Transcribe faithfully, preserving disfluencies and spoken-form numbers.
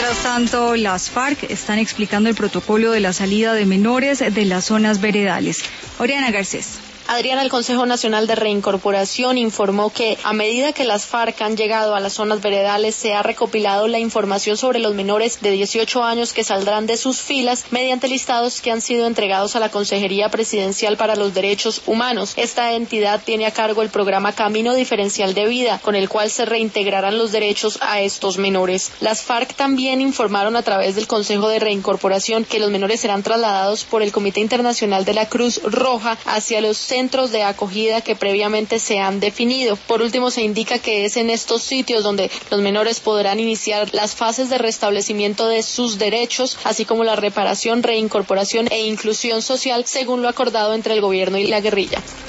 Mientras tanto, las FARC están explicando el protocolo de la salida de menores de las zonas veredales. Oriana Garcés. Adriana, el Consejo Nacional de Reincorporación informó que a medida que las FARC han llegado a las zonas veredales se ha recopilado la información sobre los menores de dieciocho años que saldrán de sus filas mediante listados que han sido entregados a la Consejería Presidencial para los Derechos Humanos. Esta entidad tiene a cargo el programa Camino Diferencial de Vida, con el cual se reintegrarán los derechos a estos menores. Las FARC también informaron a través del Consejo de Reincorporación que los menores serán trasladados por el Comité Internacional de la Cruz Roja hacia los centros de acogida que previamente se han definido. Por último, se indica que es en estos sitios donde los menores podrán iniciar las fases de restablecimiento de sus derechos, así como la reparación, reincorporación e inclusión social, según lo acordado entre el gobierno y la guerrilla.